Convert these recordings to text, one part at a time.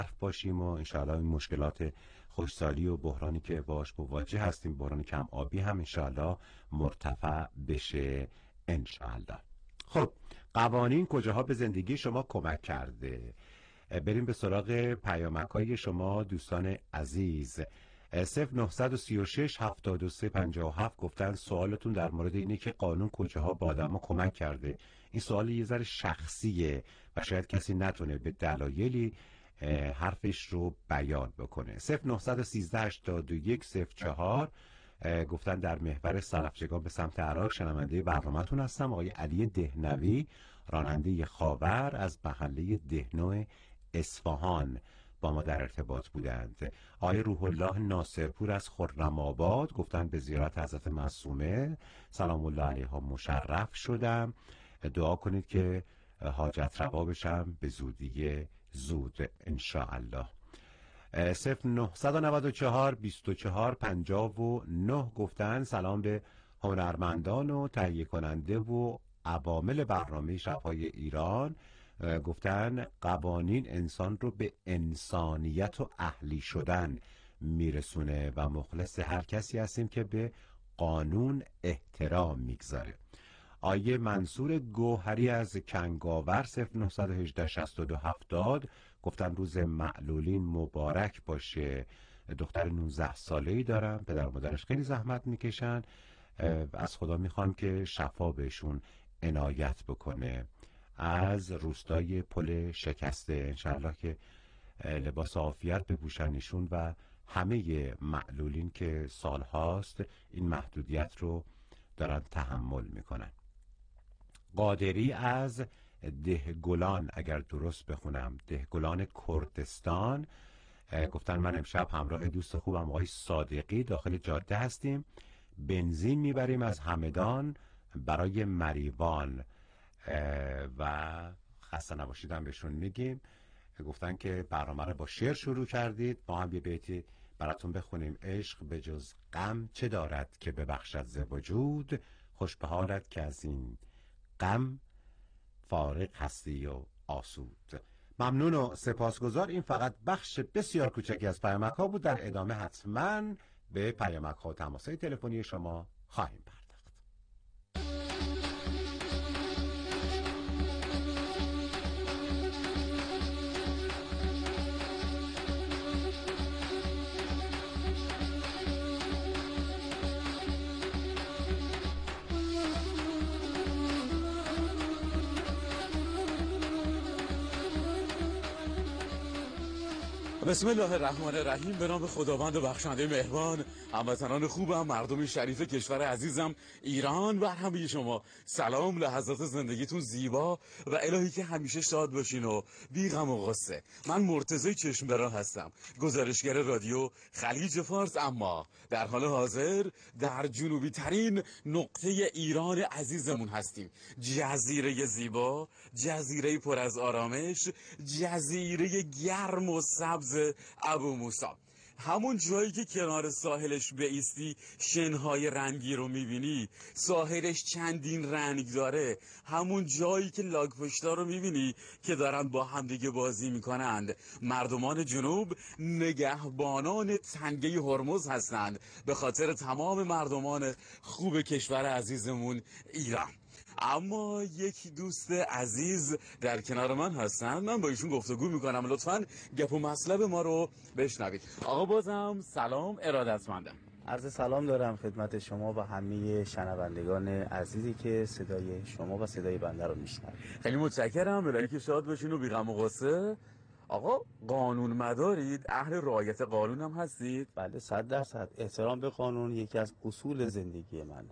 باشیم و انشاءالله این مشکلات خشکسالی و بحرانی که باش مواجه هستیم، بحران کم آبی هم انشاءالله مرتفع بشه انشاءالله. خب قوانین کجاها به زندگی شما کمک کرده؟ بریم به سراغ پیامک‌های شما دوستان عزیز. 0936 73 57 گفتن سوالتون در مورد اینه که قانون کجاها به آدم‌ها کمک کرده. این سوال یه ذره شخصیه و شاید کسی نتونه به دلایلی حرفش رو بیان بکنه. 0913 81 04 گفتن در محور سلفچگان به سمت عراق شنونده برنامه‌تون هستم. آقای علی دهنوی راننده خاور از محله دهنو اصفهان با ما در ارتباط بودند. آقای روح الله ناصرپور از خرم‌آباد گفتن به زیارت حضرت معصومه سلام الله علیها مشرف شدم، دعا کنید که حاجت روا بشم به زودی زود انشاءالله. 0994 24 59 گفتن سلام به هنرمندان و تهیه کننده و عوامل برنامه شب‌های ایران. گفتن قوانین انسان رو به انسانیت و اهلی شدن میرسونه و مخلص هر کسی هستیم که به قانون احترام میگذاره. آیه منصور گوهری از کنگاور 0918 62 70 گفتن روز معلولین مبارک باشه. دختر 19 ساله‌ای دارم، پدر و مادرش خیلی زحمت میکشن، از خدا میخوام که شفا بهشون عنایت بکنه. از روستای پل شکسته انشاءالله که لباس عافیت بپوشنشون و همه معلولین که سالهاست این محدودیت رو دارن تحمل میکنن. قادری از دهگلان اگر درست بخونم، دهگلان کردستان گفتن من امشب همراه دوست خوبم آقای صادقی داخل جاده هستیم، بنزین میبریم از همدان برای مریوان و خسته نباشیدم بهشون میگیم. گفتن که برنامه رو با شعر شروع کردید، ما هم یه بیتی براتون بخونیم. عشق به جز غم چه دارد که ببخشد ز وجود، خوش به حالت که از این غم فارغ هستی و آسود. ممنون و سپاسگزار. این فقط بخش بسیار کوچکی از پیامک ها بود. در ادامه حتما به پیامک ها و تماس‌های تلفنی شما خواهیم پرداخت. بسم الله الرحمن الرحیم. به نام خداوند و بخشنده مهربان. هموطنان خوبم، مردم شریف کشور عزیزم ایران، و همه شما سلام. لحظات زندگیتون زیبا و الهی که همیشه شاد باشین و بی غم و غصه. من مرتضی چشمدران هستم، گزارشگر رادیو خلیج فارس، اما در حال حاضر در جنوبی ترین نقطه ایران عزیزمون هستیم. جزیره زیبا، جزیره پر از آرامش، جزیره گرم و سبز ابو موسی. همون جایی که کنار ساحلش بایستی شنهای رنگی رو میبینی، ساحلش چندین رنگ داره. همون جایی که لاگپشتا رو میبینی که دارن با همدیگه بازی میکنند. مردمان جنوب نگهبانان تنگه هرمز هستند به خاطر تمام مردمان خوب کشور عزیزمون ایران. اما یک دوست عزیز در کنار من هستن، من با ایشون گفتگو میکنم. لطفاً گپ و مطلب ما رو بشنوید. آقا بازم سلام، ارادتمندم. عرض سلام دارم خدمت شما و همه شنوندگان عزیزی که صدای شما و صدای بنده رو میشنوید. خیلی متشکرم، الهی که شاد باشین و بی غم و غصه. آقا قانون مدارید، اهل رعایت قانون هم هستید؟ بله 100%. احترام به قانون یکی از اصول زندگی منه.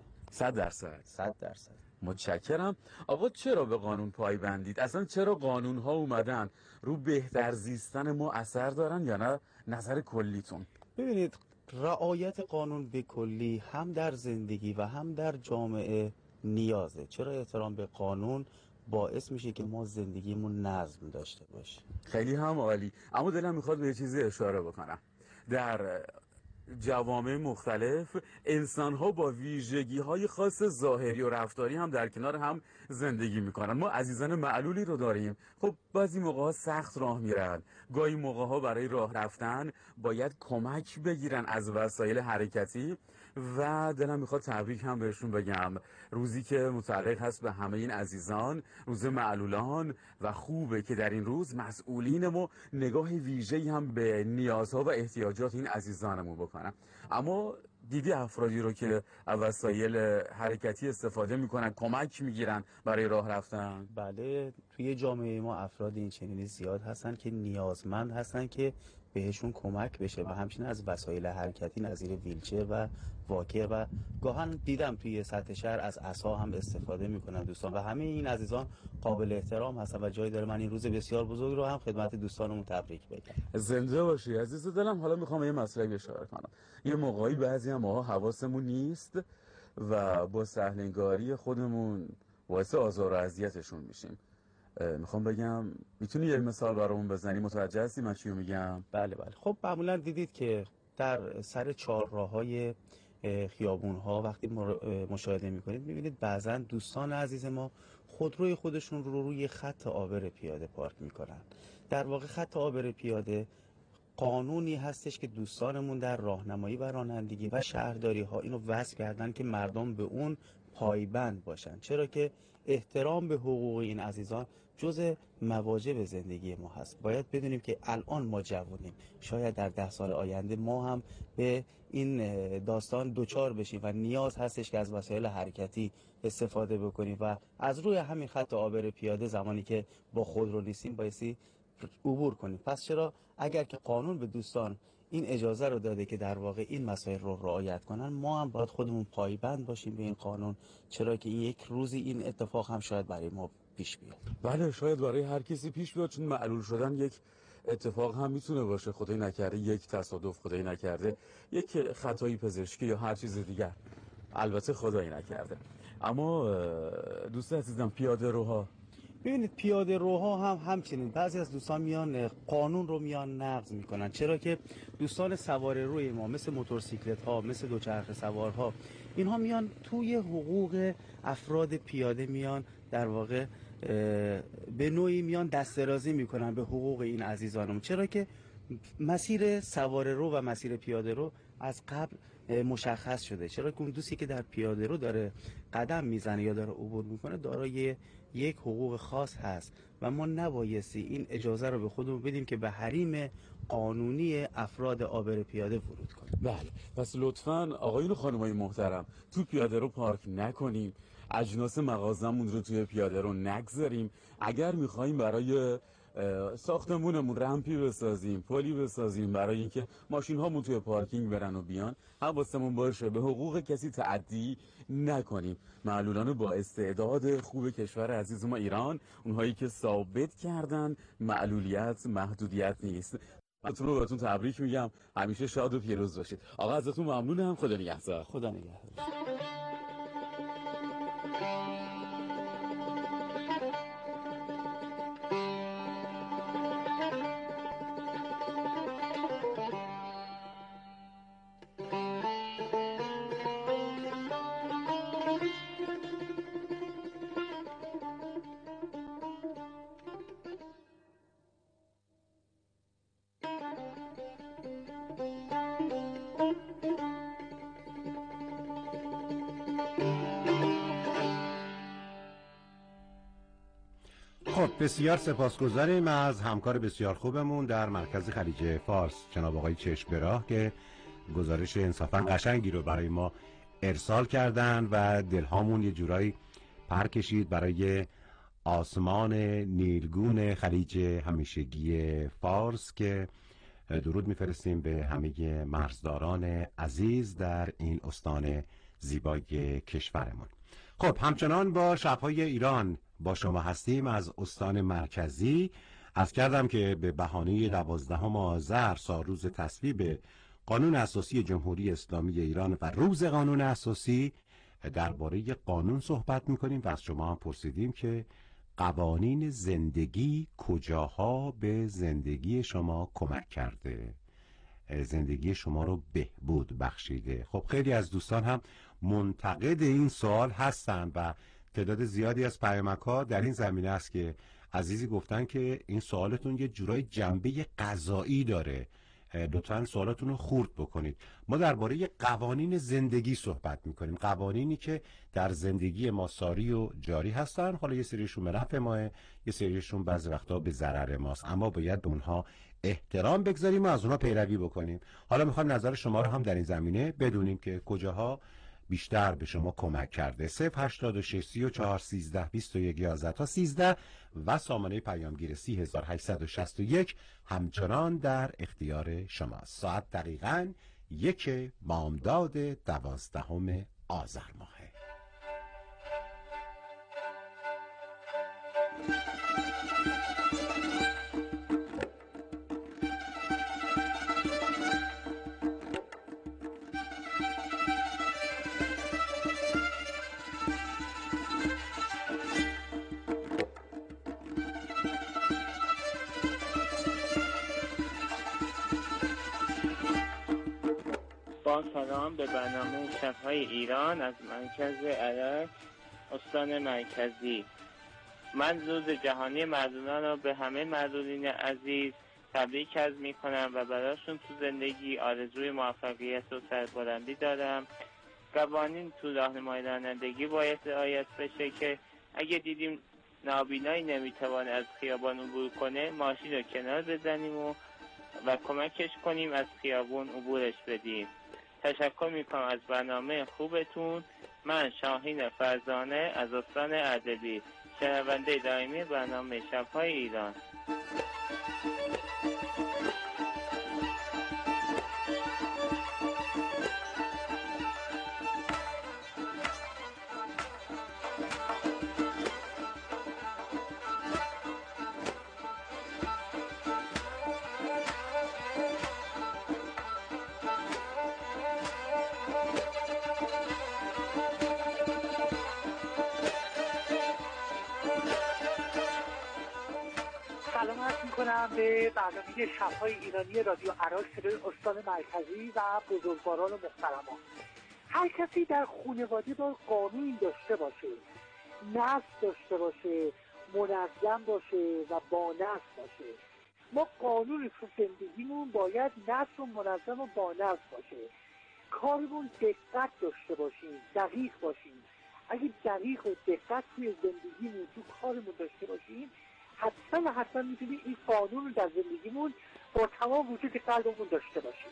100%. متشکرم. آقا چرا به قانون پایبندید؟ اصلا چرا قانون ها اومدن رو بهتر زیستن ما اثر دارن یا نه؟ نظر کلیتون. ببینید، رعایت قانون به کلی هم در زندگی و هم در جامعه نیازه. چرا احترام به قانون باعث میشه که ما زندگیمون نظم داشته باشه. خیلی هم عالی. اما دلم میخواد به یه چیزی اشاره بکنم. در جوامع مختلف انسان‌ها با ویژگی‌های خاص ظاهری و رفتاری هم در کنار هم زندگی می‌کنن. ما عزیزان معلولی رو داریم. خب بعضی موقع‌ها سخت راه میرن، گاهی موقع‌ها برای راه رفتن باید کمک بگیرن از وسایل حرکتی و دلم میخواد تبریک هم بهشون بگم. روزی که متعلق هست به همه این عزیزان، روز معلولان، و خوبه که در این روز مسئولین ما نگاه ویژه‌ای هم به نیازها و احتیاجات این عزیزانمون بکنن. اما دیدی افرادی رو که از وسایل حرکتی استفاده میکنن، کمک میگیرن برای راه رفتن؟ بله، توی جامعه ما افراد این چنینی زیاد هستن که نیازمند هستن که بهشون کمک بشه و همچنین از وسایل حرکتی نظیر ویلچر و واکر و گاهن دیدم توی سطح شهر از عصا هم استفاده میکنن دوستان، و همه این عزیزان قابل احترام هستن و جای داره من این روز بسیار بزرگ رو هم خدمت دوستانمون تبریک بگم. زنده باشی عزیز دلم. حالا میخوام یه مسئله اشاره کنم. یه موقعی بعضی هم ماها حواسمون نیست و با سهلنگاری خودمون باعث آزار و اذیتشون میشیم. میخوام بگم میتونی یه مثال برامون بزنی؟ متوجه هستی من چیو میگم؟ بله بله. خب معمولا دیدید که در سر چهارراه‌های خیابون‌ها وقتی مشاهده می‌کنید می‌بینید بعضا دوستان عزیز ما خودروی خودشون رو روی خط عابر پیاده پارک می‌کنن. در واقع خط عابر پیاده قانونی هستش که دوستانمون در راهنمایی و رانندگی و شهرداری ها اینو وضع کردن که مردم به اون پایبند باشن، چرا که احترام به حقوق این عزیزان جزء مواجب زندگی ما هست. باید بدونیم که الان ما جوانیم، شاید در 10 سال آینده ما هم به این داستان دوچار بشیم و نیاز هستش که از وسایل حرکتی استفاده بکنیم و از روی همین خط عابر پیاده زمانی که با خودرو نیستیم بایستی عبور کنیم. پس چرا اگر که قانون به دوستان این اجازه رو داده که در واقع این مسائل رو رعایت کنن، ما هم باید خودمون پایبند باشیم به این قانون، چرا که یک روزی این اتفاق هم شاید برای ما پیش بیاد. بله شاید برای هر کسی پیش بیاد، چون معلول شدن یک اتفاق هم میتونه باشه، خدای نکرده یک تصادف، خدای نکرده یک خطایی پزشکی یا هر چیز دیگر، البته خدای نکرده. اما دوست عزیزم پیاده روها، ببینید پیاده روها هم همچنین بعضی از دوستان میان قانون رو میان نقض میکنن، چرا که دوستان سوار روی ما مثل موتورسیکلت ها، مثل دوچرخه سوارها، اینها میان توی حقوق افراد پیاده میان در واقع به نوعی میان دسترازی میکنن به حقوق این عزیزانمون، چرا که مسیر سوار رو و مسیر پیاده رو از قبل مشخص شده، چرا که اون دوستی که در پیاده رو داره قدم میزنه یا داره عبور میکنه دارای یک حقوق خاص هست و ما نبایستی این اجازه رو به خودمون بدیم که به حریم قانونی افراد عابر پیاده ورود کنیم. بله پس لطفاً آقایون و خانمای محترم تو پیاده رو پارک نکنیم، اجناس مغازمون رو توی پیاده رو نگذاریم. اگر میخوایم برای ساختمونمون رمپی بسازیم، پلی بسازیم برای اینکه ماشین هامون توی پارکینگ برن و بیان، حواسمون باشه به حقوق کسی تعدی نکنیم. معلولان با استعداد خوب کشور عزیز ما ایران، اونهایی که ثابت کردن معلولیت محدودیت نیست. اتون رو بهتون تبریک میگم، همیشه شاد و پیروز باشید. آقا ازتون ممنونم، خدا نگهدار. خدا نگهدار. خب بسیار سپاسگزاریم از همکار بسیار خوبمون در مرکز خلیج فارس جناب آقای چشم به راه که گزارش انصافا قشنگی رو برای ما ارسال کردن و دلهامون یه جورایی پر کشید برای آسمان نیلگون خلیج همیشگی فارس که درود میفرستیم به همه مرزداران عزیز در این استان زیبای کشورمون. خب همچنان با شب‌های ایران با شما هستیم از استان مرکزی. عرض کردم که به بهانه 12 آذر سالروز تصویب قانون اساسی جمهوری اسلامی ایران و روز قانون اساسی درباره قانون صحبت می‌کنیم و از شما هم پرسیدیم که قوانین زندگی کجاها به زندگی شما کمک کرده. زندگی شما رو بهبود بخشیده. خب خیلی از دوستان هم منتقد این سوال هستن و تعداد زیادی از پیامک‌ها در این زمینه است که عزیزی گفتن که این سوالتون یه جورای جنبه قضایی داره، لطفاً سوالاتون رو خرد بکنید. ما درباره قوانین زندگی صحبت میکنیم، قوانینی که در زندگی ما ساری و جاری هستن. حالا یه سریشون به نفع ماه، یه سریشون بعضی وقتا به ضرر ماست، اما باید به اونها احترام بگذاریم و از اونها پیروی بکنیم. حالا میخوایم نظر شما رو هم در این زمینه بدونیم که کجاها بیشتر به شما کمک کرده. 086 34 13 21 11 تا 13 و سامانه پیامگیر 3861 همچنان در اختیار شماست. ساعت دقیقاً 1 بامداد 12 آذر ماهه. با سلام به برنامه شب‌های ایران از مرکز عرق استان مرکزی. من روز جهانی مردودان را به همه مردودین عزیز تبریک عرض می‌کنم و براشون تو زندگی آرزوی موفقیت و سربلندی دارم. قوانین تو راهنمای رانندگی باید رعایت بشه که اگه دیدیم نابینایی نمیتوانه از خیابان عبور کنه، ماشین رو کنار بزنیم و کمکش کنیم از خیابون عبورش بدیم. تشکر میکنم از برنامه خوبتون. من شاهین فرزانه از استان اردبیل، شنونده دائمی برنامه شب‌های ایران. سلام عرض می‌کنم به برنامه شب‌های ایرانی رادیو عراق صدای استان مرکزی و بزرگواران و محترمان. هر کسی در خانواده باید قانون داشته باشه، نظم داشته باشه، منظم باشه و با نظم باشه. ما قانون تو زندگیمون باید نظم و منظم و با نظم باشه. کارمون دقت داشته باشیم، دقیق باشیم. اگه دقیق و دقت توی زندگیمون تو کارمون داشته باشیم، حتما میتونیم این قانون رو در زندگیمون با تمام وجود قلبمون داشته باشیم.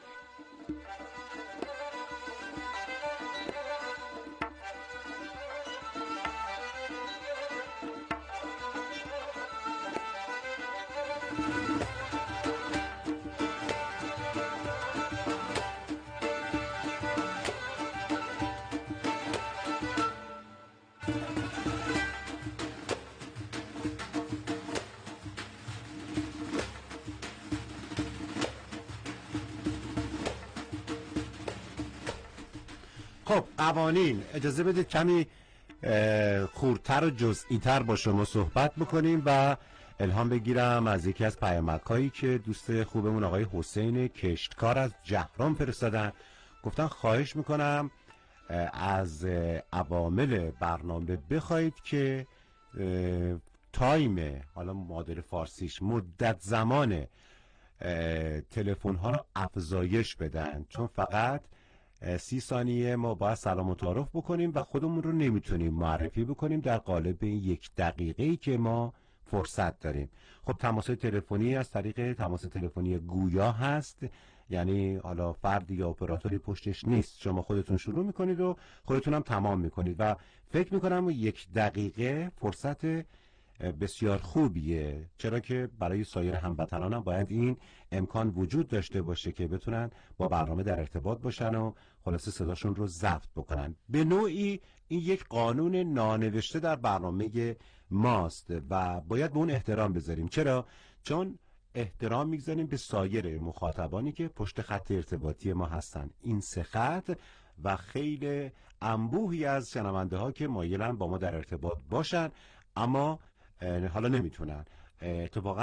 خب قوانین، اجازه بدید کمی خردتر و جزئی‌تر با شما صحبت بکنیم و الهام بگیرم از یکی از پیامک‌هایی که دوست خوبمون آقای حسین کشتکار از جهرم فرستادن. گفتن خواهش میکنم از عوامل برنامه بخواید که تایم، حالا معادل فارسیش مدت زمان تلفن ها رو افزایش بدن، چون فقط 30 ثانیه ما باید سلام و تعارف بکنیم و خودمون رو نمیتونیم معرفی بکنیم در قالب 1 دقیقه‌ای که ما فرصت داریم. خب تماس تلفنی از طریق تماس تلفنی گویا هست، یعنی حالا فردی یا اپراتوری پشتش نیست، شما خودتون شروع میکنید و خودتون هم تمام میکنید و فکر میکنم 1 دقیقه فرصت بسیار خوبیه، چرا که برای سایر هموطنانم باید این امکان وجود داشته باشه که بتونن با برنامه در ارتباط باشن و خلاصه صداشون رو ضبط بکنن. به نوعی این یک قانون نانوشته در برنامه ماست و باید به اون احترام بذاریم. چرا؟ چون احترام میگذاریم به سایر مخاطبانی که پشت خط ارتباطی ما هستن. این 3 خط و خیلی انبوهی از شنونده ها که مایلن با ما در ارتباط باشن اما حالا نمیتونن. اتفاقا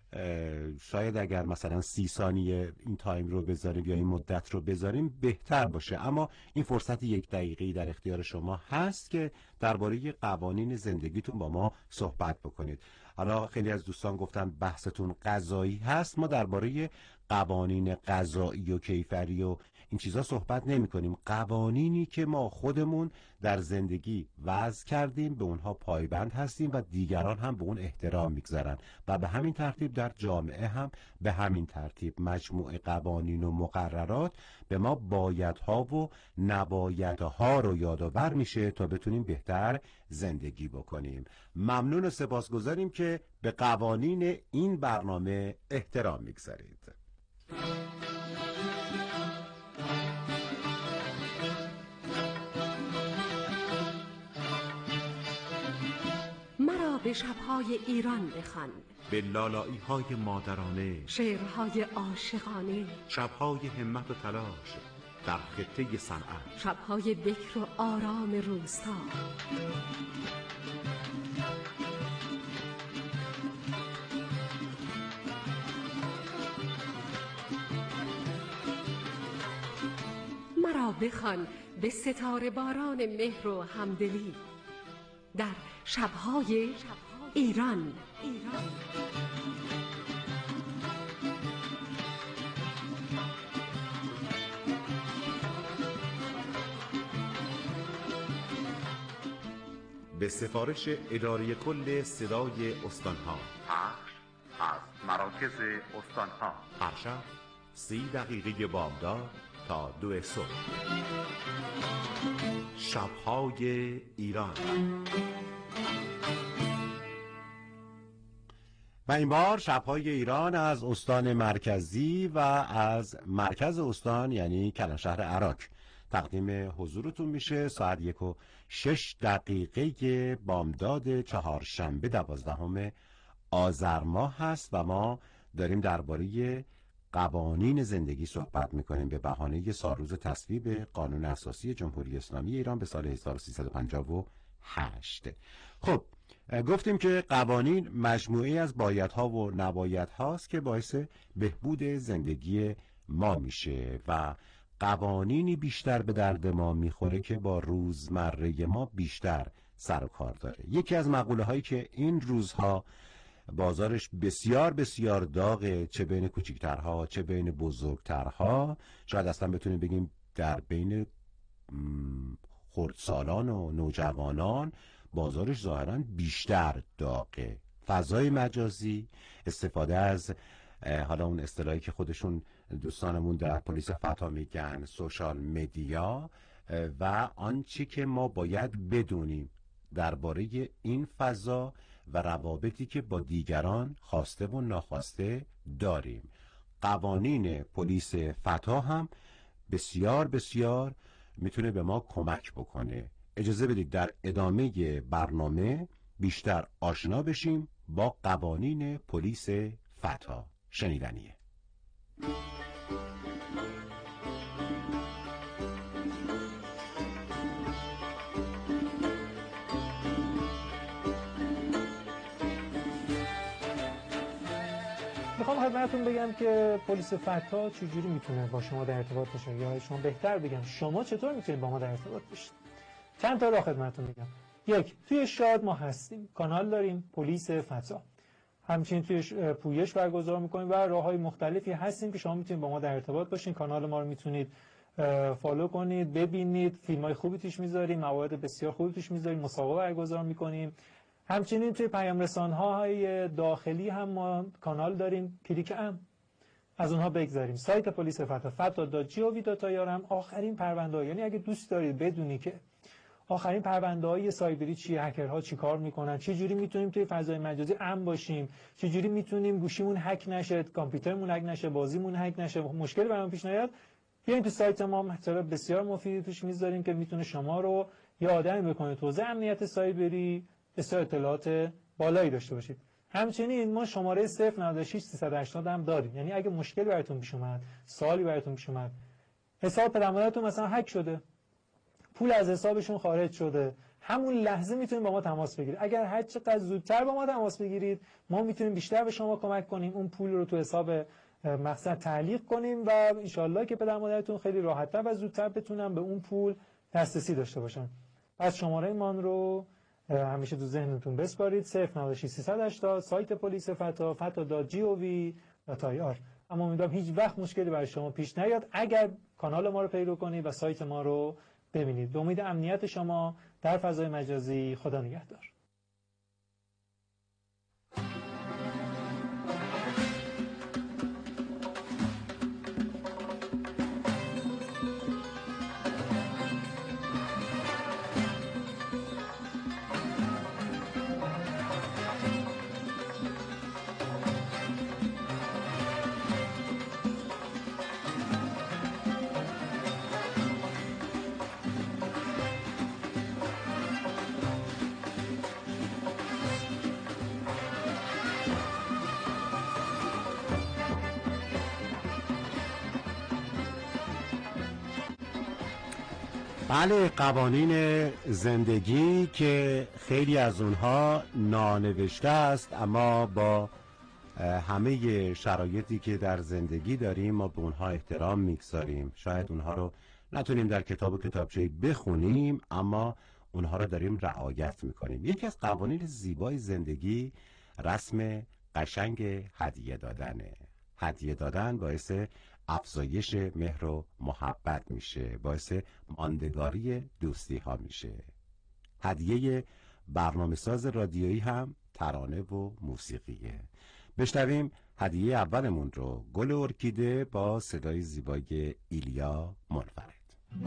شاید اگر مثلا 30 ثانیه این تایم رو بذاریم یا این مدت رو بذاریم بهتر باشه، اما این فرصت 1 دقیقه‌ای در اختیار شما هست که درباره قوانین زندگیتون با ما صحبت بکنید. حالا خیلی از دوستان گفتن بحثتون قضایی هست، ما درباره قوانین قضایی و کیفری و این چیزا صحبت نمی کنیم. قوانینی که ما خودمون در زندگی وضع کردیم، به اونها پایبند هستیم و دیگران هم به اون احترام میگذارن و به همین ترتیب در جامعه هم به همین ترتیب مجموعه قوانین و مقررات به ما بایدها و نبایدها رو یادآور میشه تا بتونیم بهتر زندگی بکنیم. ممنون و سپاسگزاریم که به قوانین این برنامه احترام میگذارید. مرا به شب‌های ایران بخوان، به لالایی‌های مادرانه، شعرهای عاشقانه، شب‌های همت و تلاش در خطه صنعت، شب‌های بکر و آرام روستا. مرا بخوان به ستاره باران مهر و همدلی در شب‌های ایران. به سفارش اداره کل صدای استانها، پخش از مراکز استانها، هر شب 30 دقیقه بامداد تا 2 صبح. شب‌های ایران. و این بار شب‌های ایران از استان مرکزی و از مرکز استان یعنی کلانشهر عراق تقدیم حضورتون میشه. ساعت 1:06 بامداد چهارشنبه 12 آذر ماه هست و ما داریم درباره قوانین زندگی صحبت میکنیم به بهانه سالروز تصویب قانون اساسی جمهوری اسلامی ایران به سال 1358. خب گفتیم که قوانین مجموعی از بایدها و نبایدهاست که باعث بهبود زندگی ما میشه و قوانینی بیشتر به درد ما میخوره که با روزمره ما بیشتر سر و کار داره. یکی از مقوله هایی که این روزها بازارش بسیار بسیار داغه، چه بین کوچکترها چه بین بزرگترها، شاید اصلا بتونیم بگیم در بین خردسالان و نوجوانان بازارش ظاهرا بیشتر داغه. فضای مجازی، استفاده از حالا اون اصطلاحی که خودشون دوستانمون در پلیس فتا میگن سوشال مدیا و آنچه که ما باید بدونیم درباره این فضا و روابطی که با دیگران خواسته و ناخواسته داریم. قوانین پلیس فتا هم بسیار بسیار میتونه به ما کمک بکنه. اجازه بدید در ادامه برنامه بیشتر آشنا بشیم با قوانین پلیس فتا. شنیدنیه. میخوام خدمتتون بگم که پلیس فتا چجوری میتونه با شما در ارتباط باشه، یا شما بهتر بگم شما چطور میتونید با ما در ارتباط باشید. چند تا راه خدمتتون میگم. یک، توی شاد ما هستیم، کانال داریم پلیس فتا. همچنین توی پویش برگزار میکنیم و راههای مختلفی هستیم که شما میتونید با ما در ارتباط باشین. کانال ما رو میتونید فالو کنید، ببینید، فیلم‌های خوبی توش میذاریم، موارد بسیار خوبی توش میذاریم، مسابقه برگزار میکنیم. همچنین توی پیام رسانه‌های داخلی هم ما کانال داریم، کلیک ام از اونها بگذاریم. سایت پلیس فتا fata.gov.ir هم آخرین پرونده‌ها، یعنی اگه دوست دارید بدونی که آخرین پرونده‌های سایبری چیه، هکرها چی کار میکنن، چه جوری میتونیم توی فضای مجازی امن باشیم، چه جوری میتونیم گوشیمون هک نشه، کامپیوترمون هک نشه، بازیمون هک نشه، مشکلی برام پیش نیاد، بیاین تو سایت ما مطالب بسیار مفیدی توش میذاریم که میتونه شما رو یه آدمی بکنه تو حوزه امنیت سایبری بسیار اطلاعات بالایی داشته باشید. همچنین ما شماره 096 380 هم داریم، یعنی اگه مشکلی براتون پیش اومد، سوالی براتون پیش اومد، حساب پدر مادرتون مثلا هک شده، پول از حسابشون خارج شده، همون لحظه میتونید با ما تماس بگیرید. اگر هر چقدر زودتر با ما تماس بگیرید ما میتونیم بیشتر به شما کمک کنیم، اون پول رو تو حساب مقصد تعلیق کنیم و انشالله که پدر مادرتون خیلی راحت‌تر و زودتر بتونن به اون پول دسترسی داشته باشن. پس شماره ایمان رو همیشه تو ذهنتون بسپارید: 096 380 سایت پلیس فتا fata.gov.ir. اما امیدوارم هیچ وقت مشکلی برای شما پیش نیاد اگر کانال ما رو پیدا کنید و سایت ما رو ببینید. به امید امنیت شما در فضای مجازی. خدا نگهدار. بله، قوانین زندگی که خیلی از اونها نانوشته است، اما با همه شرایطی که در زندگی داریم ما به اونها احترام میگذاریم. شاید اونها رو نتونیم در کتاب و کتابچه‌ای بخونیم اما اونها رو داریم رعایت میکنیم. یکی از قوانین زیبای زندگی رسم قشنگ هدیه دادنه. هدیه دادن باعث افزایش مهر و محبت میشه، باعث ماندگاری دوستی ها میشه. هدیه برنامه‌ساز رادیویی هم ترانه و موسیقیه. بشنویم هدیه اولمون رو، گل ارکیده با صدای زیبای ایلیا منفرد.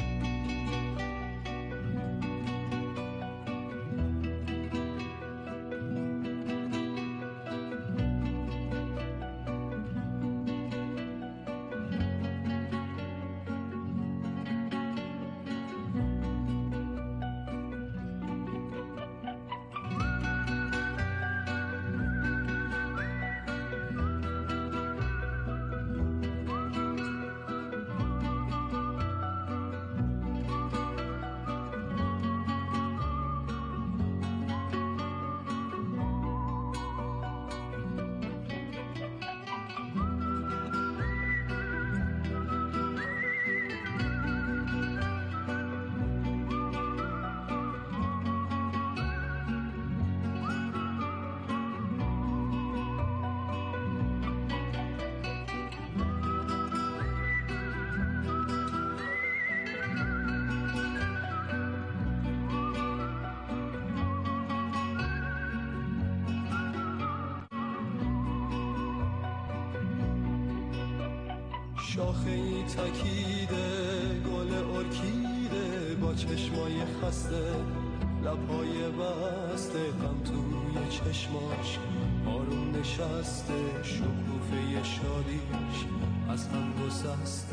شاخه ای تکیده گل ارکیده با چشمای خسته، لبهای بسته، غم توی چشماش آروم نشسته، شکوفه شادیش از هم گسسته.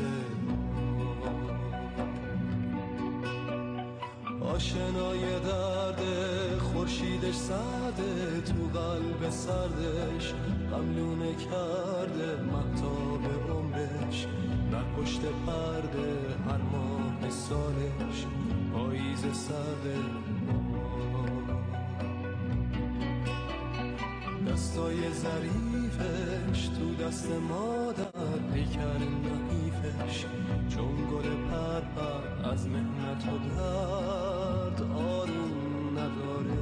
آشنای درد خورشیدش سرده، تو قلب سردش غملونه کرده، مهتاب عمرش در پشت پرده، هر ماه سالش پاییز سرده. دستای ظریفش تو دست مادر، پیکر نحیفش چون گل پرپر، از محنت و درد آروم نداره.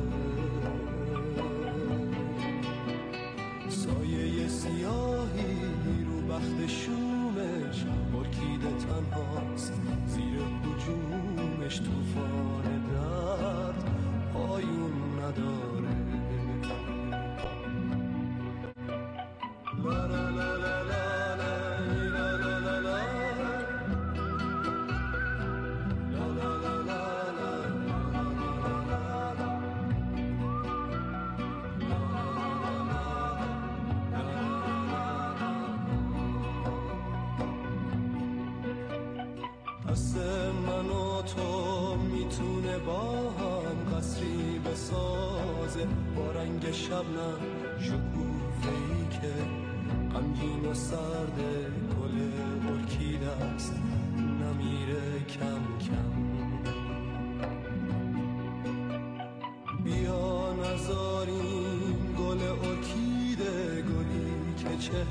سایه سیاهی رو بخت شومش، ارکیده تنهاست زیر هجومش، طوفان درد پایون نداره. لا لا لا لا لا لا لا لا لا دست من و تو میتونه با هم قصری بسازه، با رنگ شبنم شکوفه‌ای که غمگین و سرده، گل ارکیده است نمیره کم کم.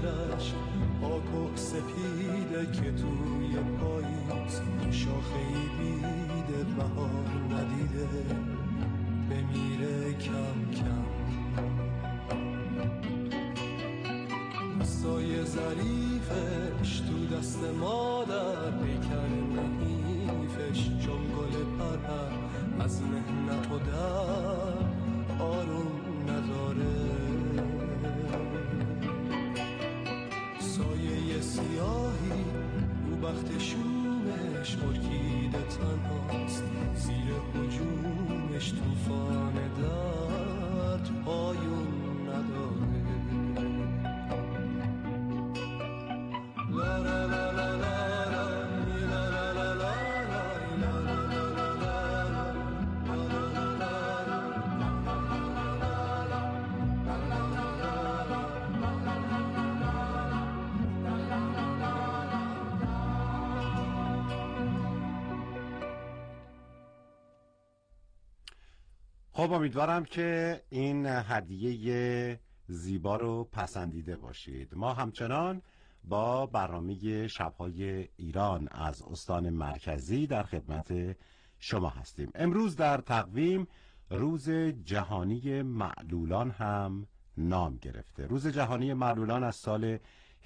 مهرش پاک و سپیده که توی پاییز شاخه‌ای بیده بهار ندیده بمیره کم کم. سایه ظریفش تو دست مادر پیکر نحیفش چون گل پرپر از مهنت و در آروم نداره. سایه سیاهی رو بخت شومش ارکیده تنهاست زیر هجومش توفان درد پایون نداره. خب امیدوارم که این هدیه زیبا رو پسندیده باشید. ما همچنان با برنامه شب‌های ایران از استان مرکزی در خدمت شما هستیم. امروز در تقویم روز جهانی معلولان هم نام گرفته. روز جهانی معلولان از سال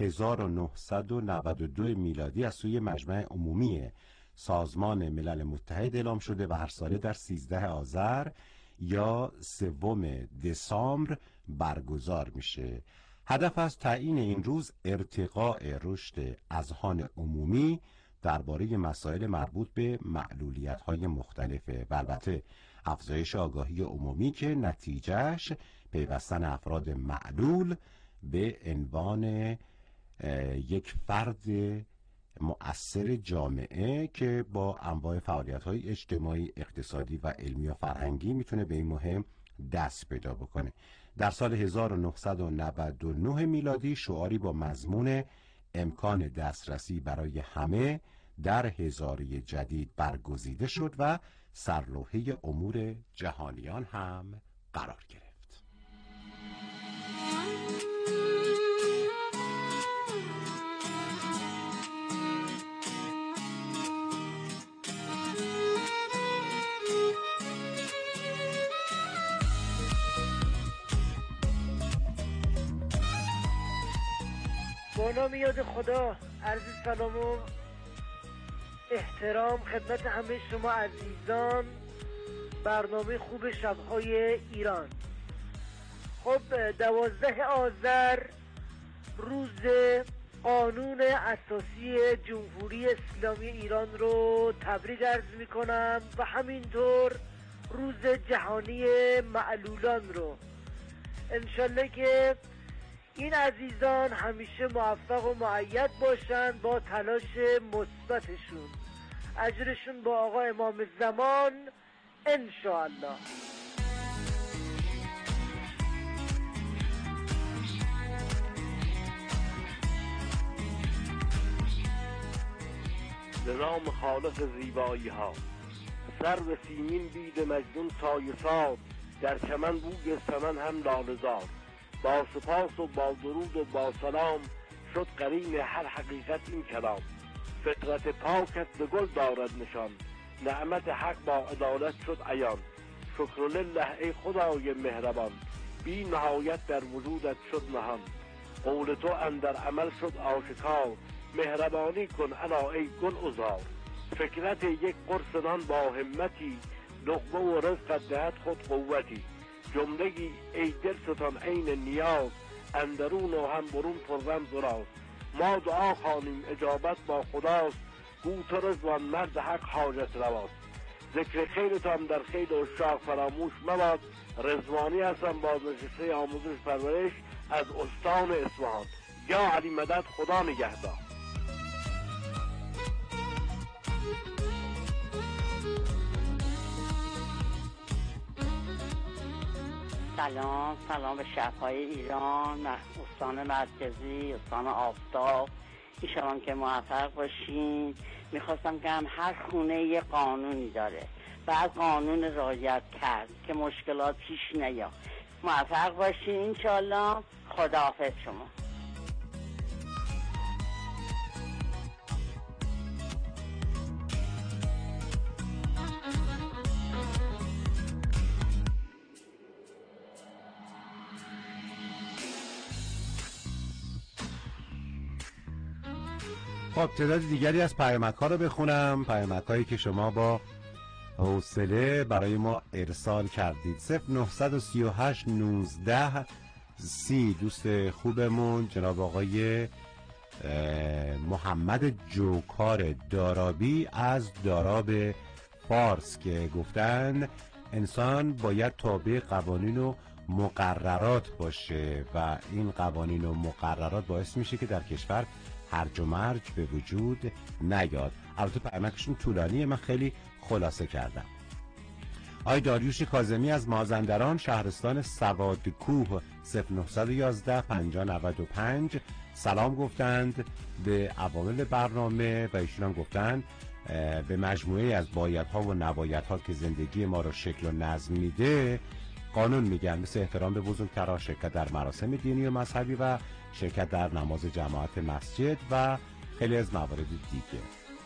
1992 میلادی از سوی مجمع عمومی سازمان ملل متحد اعلام شده و هر ساله در 13 آذر یا 3 دسامبر برگزار میشه. هدف از تعیین این روز ارتقاء رشد اذهان عمومی درباره مسائل مربوط به معلولیت‌های مختلفه و البته افزایش آگاهی عمومی که نتیجهش پیوستن افراد معلول به عنوان یک فرد مؤثر جامعه که با انواع فعالیت‌های اجتماعی، اقتصادی و علمی و فرهنگی میتونه به این مهم دست پیدا بکنه. در سال 1999 میلادی شعاری با مضمون امکان دسترسی برای همه در هزاره جدید برگزیده شد و سرلوحه امور جهانیان هم قرار گرفت. با نام یاد خدا، عرض سلام و احترام خدمت همه شما عزیزان. برنامه خوب شب‌های ایران. خب 12 آذر روز قانون اساسی جمهوری اسلامی ایران رو تبریک عرض می‌کنم و همینطور روز جهانی معلولان رو. انشالله که این عزیزان همیشه موفق و مؤید باشن با تلاش مثبتشون. اجرشون با آقا امام زمان انشاءالله. به نام خالق زیبایی ها، سر و سیمین بید مجنون سایه سار، در چمن بوی سمن هم لاله‌زار. با سپاس و با درود و با سلام، شد قرین هر حقیقت این کلام. فطرت پاکت به گل دارد نشان، نعمت حق با عدالت شد عیان. شکر لله ای خدای مهربان، بی نهایت در وجودت شد نهان. قول تو اندر عمل شد آشکار، مهربانی کن الا ای گل عذار. فکرت یک قرص نان با همتی، لقمه و رزقت دهد خود قوتی. جملگی ای دل ستان عین نیاز، اندرون و هم برون پر رمز و راز. ما دعا خوانیم اجابت با خداست، گو تو رضوان مرد حق حاجت رواست. ذکر خیرتان در خیل و اشاق فراموش مباد. رضوانی هستم با نشسته آموزش پرورش از استان اصفهان. یا علی مدد، خدا نگهدار. سلام به شب‌های ایران، استان مرکزی، استان آفتاب. ایشان که موفق باشین. میخواستم که هر خونه یه قانونی داره، بعد قانون رعایت کرد که مشکلات پیش نیاد. موفق باشین انشالله. خداحافظ شما. خب تعداد دیگری از پیامک‌ها رو بخونم، پیامک‌هایی که شما با حوصله برای ما ارسال کردید. 0938 19 30 دوست خوبمون جناب آقای محمد جوکار دارابی از داراب فارس که گفتن انسان باید تابع قوانین و مقررات باشه و این قوانین و مقررات باعث میشه که در کشور هرج و مرج به وجود نیاد. البته پیامکشون طولانیه، من خیلی خلاصه کردم. آقای داریوش کاظمی از مازندران شهرستان سوادکوه 0911 5095 سلام گفتند به عوامل برنامه و ایشون هم گفتند به مجموعه از بایدها و نبایدها که زندگی ما رو شکل و نظم میده قانون میگن، مثل احترام به بزرگترها، شرکت در مراسم دینی و مذهبی و شرکت در نماز جماعت مسجد و خیلی از موارد دیگه.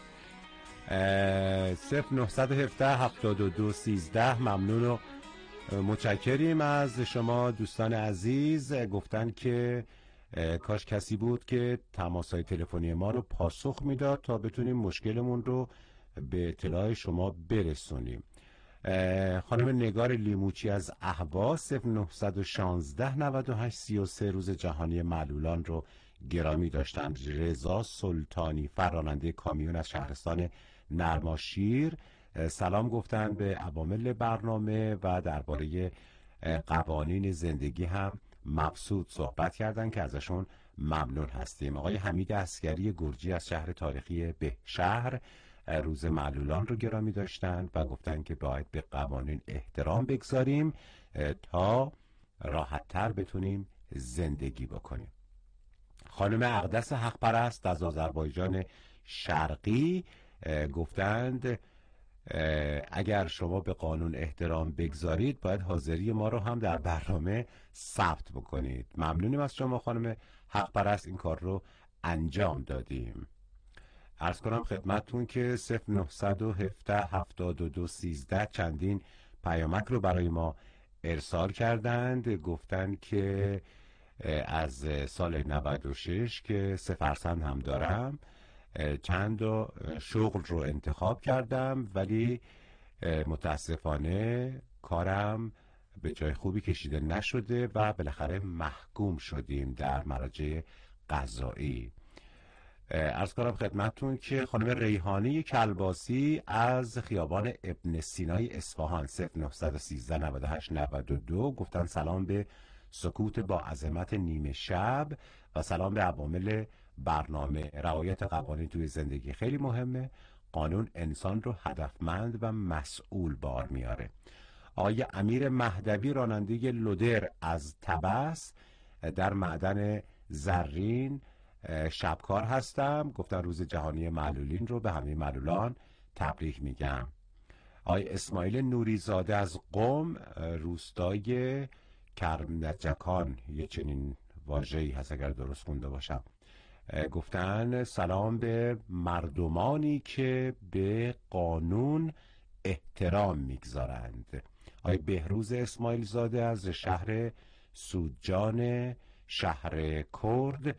0917 72 13 ممنون و متشکریم از شما دوستان عزیز. گفتن که کاش کسی بود که تماس‌های تلفنی ما رو پاسخ میداد تا بتونیم مشکلمون رو به اطلاع شما برسونیم. خانم نگار لیموچی از اهواز 0916 98 33 روز جهانی معلولان رو گرامی داشتن. رضا سلطانی فراننده کامیون از شهرستان نرماشیر سلام گفتن به عوامل برنامه و درباره قوانین زندگی هم مبسوط صحبت کردن که ازشون ممنون هستیم. آقای حمید عسکری گرجی از شهر تاریخی بهشهر روز معلولان رو گرامی داشتن و گفتن که باید به قوانین احترام بگذاریم تا راحت‌تر بتونیم زندگی بکنیم. خانم اقدس حق پرست از آذربایجان شرقی گفتند اگر شما به قانون احترام بگذارید باید حاضری ما رو هم در برنامه ثبت بکنید. ممنونیم از شما خانم حق پرست، این کار رو انجام دادیم. عرض کنم خدمتتون که 0917 72 13 چندین پیامک رو برای ما ارسال کردند. گفتن که از سال 96 که 3 فرزند هم دارم چند شغل رو انتخاب کردم ولی متاسفانه کارم به جای خوبی کشیده نشده و بالاخره محکوم شدیم در مراجع قضایی. عرض کنم خدمتتون که خانم ریحانی کلباسی از خیابان ابن سینای اصفهان 0913 98 92 گفتن سلام به سکوت با عظمت نیمه شب و سلام به عوامل برنامه. رعایت قوانین توی زندگی خیلی مهمه. قانون انسان رو هدفمند و مسئول بار میاره. آقای امیر مهدوی راننده لودر از طبس در معدن زرین شبکار هستم. گفتن روز جهانی معلولین رو به همه معلولان تبریک میگم. آقای اسماعیل نوریزاده از قم روستای کرمنجکان، یه چنین واژه‌ای هست اگر درست خونده باشم، گفتن سلام به مردمانی که به قانون احترام میگذارند. آقای بهروز اسماعیل زاده از شهر سودجان شهر کرد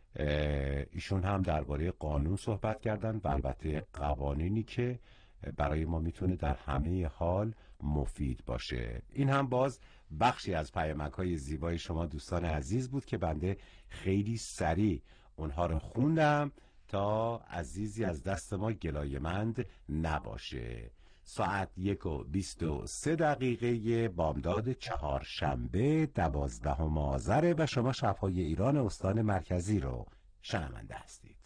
ایشون هم درباره قانون صحبت کردن و البته قوانینی که برای ما میتونه در همه حال مفید باشه. این هم باز بخشی از پیامک‌های زیبای شما دوستان عزیز بود که بنده خیلی سریع اونها رو خوندم تا عزیزی از دست ما گلایه‌مند نباشه. ساعت 1:23 بامداد چهارشنبه 12 آذر و شما شب‌های ایران استان مرکزی رو شنونده هستید.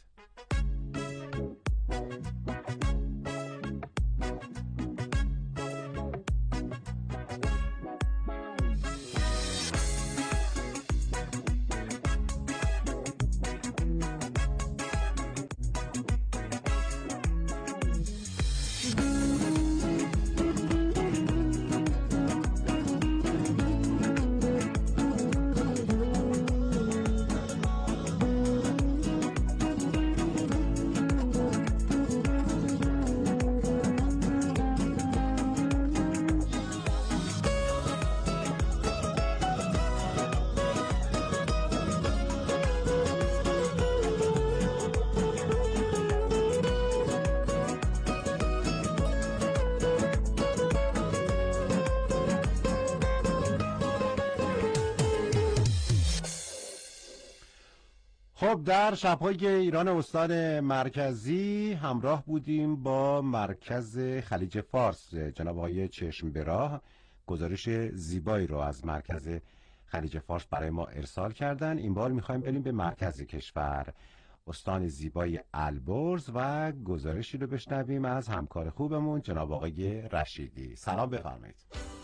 خب در شب‌های ایران استان مرکزی همراه بودیم با مرکز خلیج فارس. جناب آقای چشم براه گزارش زیبایی رو از مرکز خلیج فارس برای ما ارسال کردن. این بار می‌خوایم بریم به مرکز کشور، استان زیبای البرز و گزارشی رو بشنویم از همکار خوبمون جناب آقای رشیدی. سلام بفرمایید.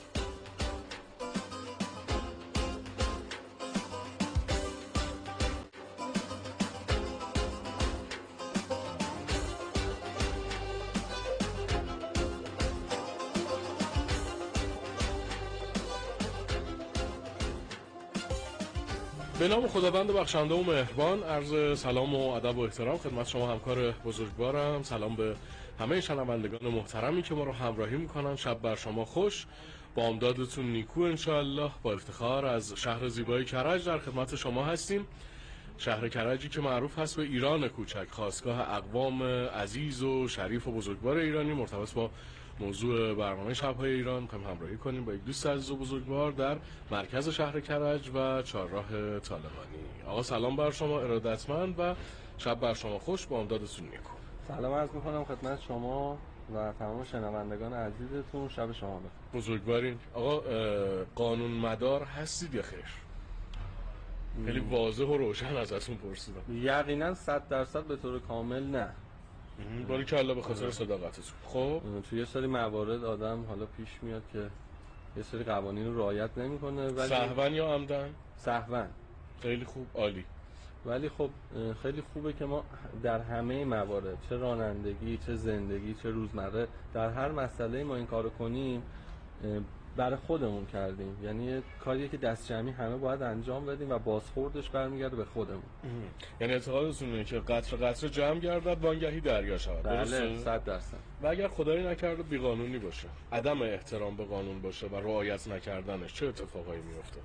به نام خداوند بخشنده و مهربان، عرض سلام و ادب و احترام خدمت شما همکار بزرگوارم. سلام به همه شنوندگان محترمی که ما رو همراهی میکنن. شب بر شما خوش، بامدادتون نیکو انشاءالله. با افتخار از شهر زیبای کرج در خدمت شما هستیم. شهر کرجی که معروف هست به ایران کوچک، خاستگاه اقوام عزیز و شریف و بزرگوار ایرانی. مرتبط با موضوع برنامه شب‌های ایران می‌خوایم همراهی کنیم با یک دوست عزیز و بزرگوار در مرکز شهر کرج و چهارراه طالقانی. آقا سلام بر شما ارادتمند و شب بر شما خوش، بامدادتون نیکو. سلام عرض می‌کنم خدمت شما و تمام شنوندگان عزیزتون. شب شما بخیر. بزرگوارین. آقا قانون مدار هستید یا خیر؟ خیلی واضح و روشن ازتون پرسیدم. یقینا 100% به طور کامل نه. باری که الله به خاطر صداقتتون. خب توی یه سری موارد آدم حالا پیش میاد که یه سری قوانین رو رعایت نمی‌کنه، ولی سهواً یا عمدن؟ سهواً. خیلی خوب، عالی. ولی خب خیلی خوبه که ما در همه موارد، چه رانندگی، چه زندگی، چه روزمره، در هر مسئله ما این کارو کنیم. برای خودمون کردیم، یعنی کاریه که دست جمعی همه باید انجام بدیم و بازخوردش برمیگرده به خودمون. یعنی اعتقادتون اینه که قطره قطره جمع گردد وانگهی دریا شود. بله 100%. و اگر خدایی نکرده بیقانونی باشه، عدم احترام به قانون باشه و رعایت نکردنش، چه اتفاقایی میفته؟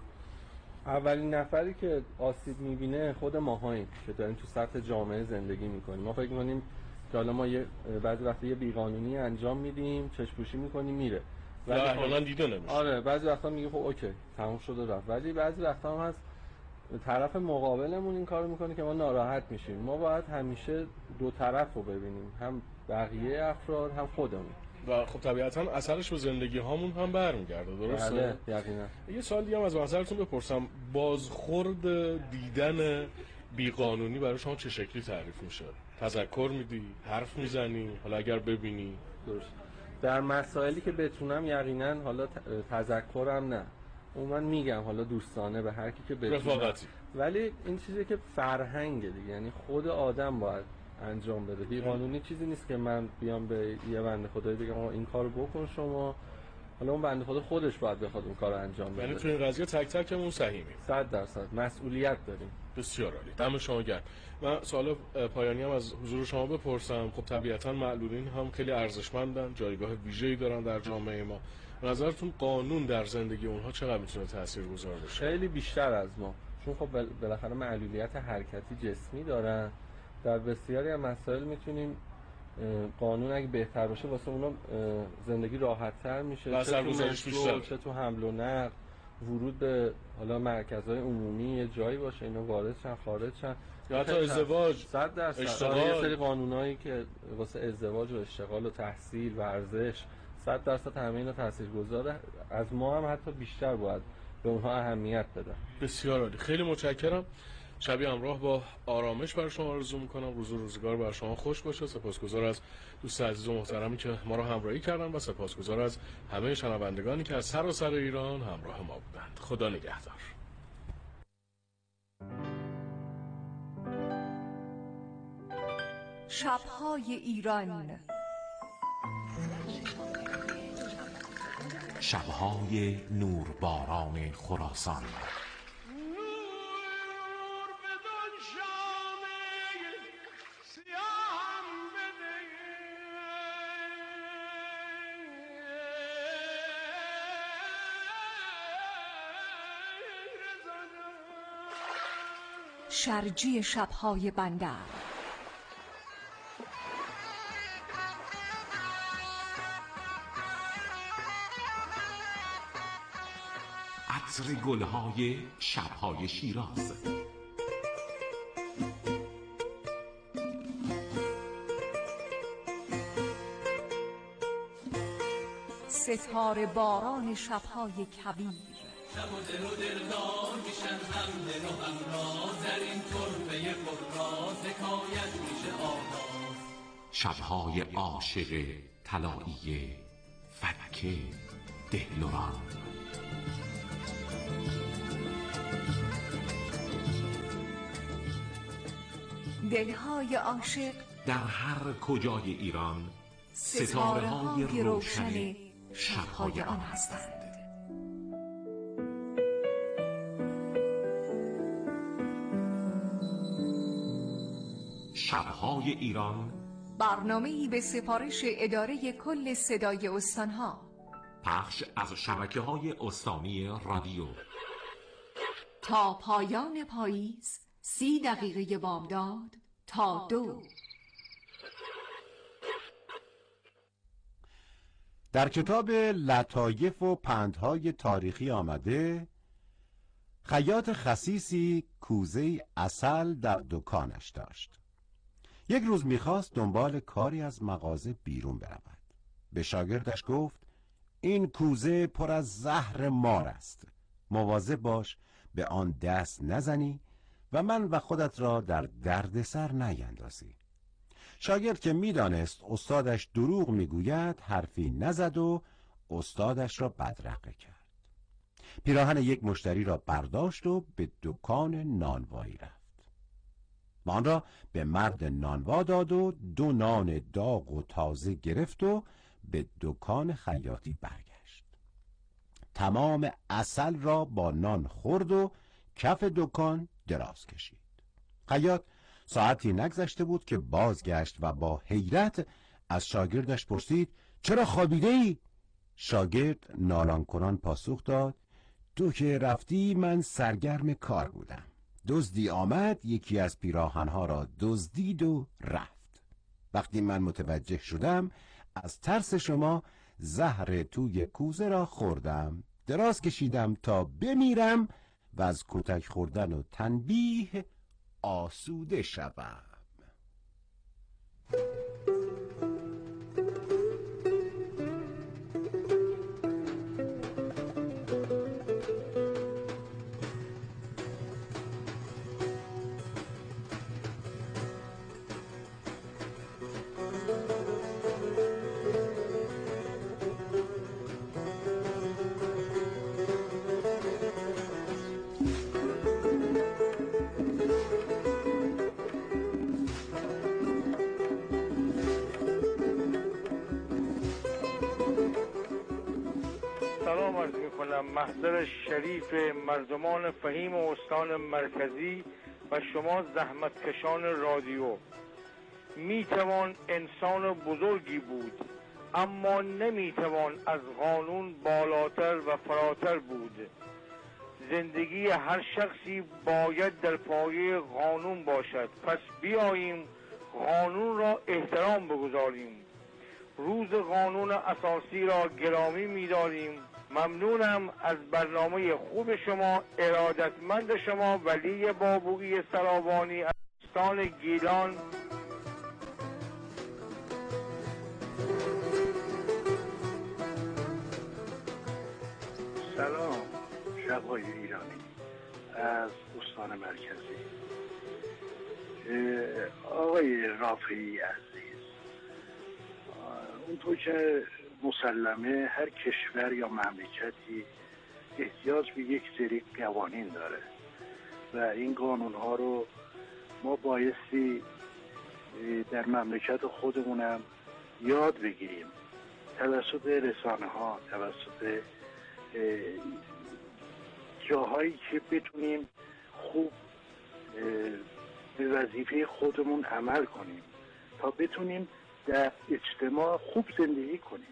اولین نفری که آسیب میبینه خود ماهاییم که داریم تو سطح جامعه زندگی میکنیم. ما فکر میکنیم که حالا ما بعضی وقتا یه بیقانونی انجام میدیم، چشم‌پوشی میکنیم میره، ولی احیانا دیده نمیشه. آره بعضی وقتا میگه خب اوکی تموم شده رفت، ولی بعضی وقتا هم هست طرف مقابلمون این کارو میکنه که ما ناراحت میشیم. ما باید همیشه دو طرف رو ببینیم، هم بقیه افراد هم خودمون. و خب طبیعتا اثرش به زندگی هامون هم برمیگرده، درسته؟ بله یقینا. یه سوال دیگه هم از نظرتون بپرسم، بازخورد دیدن بیقانونی برای شما چه شکلی تعریف میشه؟ تذکر میدی؟ حرف میزنی؟ حالا اگر ببینی؟ درست. در مسائلی که بتونم یقینا، حالا تذکرم نه، من میگم حالا دوستانه به هر کی که بتونم، رفاقتی. ولی این چیزی که فرهنگه دیگه، یعنی خود آدم باید انجام بده. بیقانونی چیزی نیست که من بیام به یه بنده خدایی بگم این کارو بکن شما، حالا اون بنده خدا خودش باید بخواد اون کارو انجام بده. یعنی تو این قضیه تک تکمون سهیمیم. 100% مسئولیت داریم. بسیار عالی. دم شما گرم. من سوال پایانی هم از حضور شما بپرسم. خب طبیعتا معلولین هم خیلی ارزشمندن، جایگاه ویژه‌ای دارن در جامعه ما. به نظرتون قانون در زندگی اونها چقدر میتونه تاثیرگذار باشه؟ خیلی بیشتر از ما، چون خب بالاخره معلولیت حرکتی جسمی دارن. در بسیاری از مسائل میتونیم قانون اگه بهتر باشه واسه اونا زندگی راحت‌تر میشه، چه تو حمل و نقل، ورود به حالا مرکزهای عمومی یه جایی باشه اینا وارد شن خارج شن، یا حتی ازدواج، 100%. یه سری قانونایی که واسه ازدواج و اشتغال و تحصیل ورزش 100% همه اینا تاثیرگذاره. از ما هم حتی بیشتر باید به اونها اهمیت بدن. بسیار عالی، خیلی متشکرم. شبی همراه با آرامش برای شما آرزو میکنم. روز و روزگار برای شما خوش باشه. سپاسگزار از دوست عزیز و محترمی که ما رو همراهی کردن و سپاسگزار از همه شنوندگانی که از سراسر ایران همراه ما بودند. خدا نگهدار. شب‌های ایران، شب‌های نورباران خراسان. شرجی شب‌های بندر، عطر گل‌های شب‌های شیراز. ستاره باران شبهای کبیر. شب و دل و دلدار میشن هم دل و هم راز، در این طرفه قراز حکایت میشه آغاز. شبهای عاشق طلایی فلک دهلوان. دلهای عاشق در هر کجای ایران ستاره های روشن شبهای آن هستند. شبهای ایران، برنامه‌ای به سفارش اداره کل صدای استانها، پخش از شبکه‌های استانی رادیو. تا پایان پاییز 30 دقیقه بامداد تا 2. در کتاب لطایف و پندهای تاریخی آمده خیاط خسیسی کوزه عسل در دکانش داشت. یک روز میخواست دنبال کاری از مغازه بیرون برود. به شاگردش گفت این کوزه پر از زهر مار است. مواظب باش به آن دست نزنی و من و خودت را در دردسر نیندازی. شاگرد که میدانست استادش دروغ میگوید حرفی نزد و استادش را بدرقه کرد. پیراهن یک مشتری را برداشت و به دکان نانوایی رفت و آن را به مرد نانوا داد و 2 نان داغ و تازه گرفت و به دکان خیاطی برگشت. تمام عسل را با نان خورد و کف دکان دراز کشید. خیاط ساعتی نگذشته بود که بازگشت و با حیرت از شاگردش پرسید چرا خوابیده ای؟ شاگرد نالان کنان پاسخ داد تو که رفتی من سرگرم کار بودم. دزدی آمد یکی از پیراهنها را دزدید و رفت. وقتی من متوجه شدم از ترس شما زهر توی کوزه را خوردم، دراز کشیدم تا بمیرم و از کتک خوردن و تنبیه آسوده شوم. سلام عرض میکنم محضر شریف مردمان فهیم استان مرکزی و شما زحمتکشان رادیو. میتوان انسان بزرگی بود اما نمیتوان از قانون بالاتر و فراتر بود. زندگی هر شخصی باید در پایه قانون باشد، پس بیاییم قانون را احترام بگذاریم. روز قانون اساسی را گرامی می‌داریم. ممنونم از برنامه خوب شما. ارادتمند شما ولی بابویی سرابانی از استان گیلان. سلام شب‌های ایرانی از استان مرکزی. آقای رافعی عزیز، اونطور که مسلمه هر کشور یا مملکتی احتیاج به یک سری قوانین داره و این قانون ها رو ما بایستی در مملکت خودمونم یاد بگیریم، توسط رسانه ها، توسط جاهایی که بتونیم خوب به وظیفه خودمون عمل کنیم تا بتونیم در اجتماع خوب زندگی کنیم.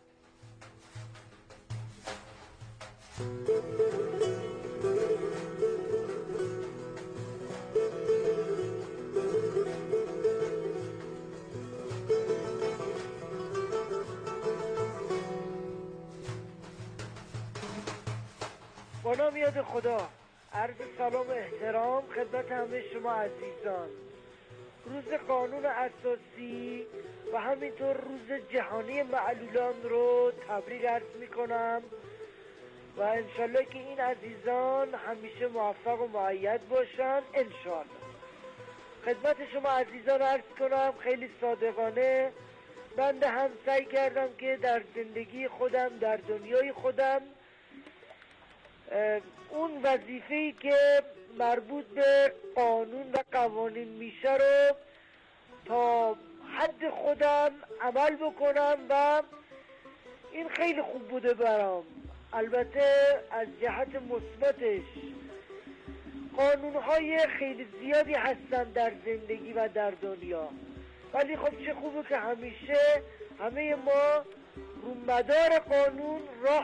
با نام یاد خدا، عرض سلام و احترام خدمت همه شما عزیزان. روز قانون اساسی و همینطور روز جهانی معلولان رو تبریک عرض میکنم و انشالله که این عزیزان همیشه موفق و مؤید باشن انشالله. خدمت شما عزیزان عرض کنم خیلی صادقانه بنده هم سعی کردم که در زندگی خودم در دنیای خودم اون وظیفه‌ای که مربوط به قانون و قوانین میشه رو تا حد خودم عمل بکنم و این خیلی خوب بوده برام. البته از جهت مثبتش قانونهای خیلی زیادی هستن در زندگی و در دنیا، ولی خب چه خوبه که همیشه همه ما رو مدار قانون راه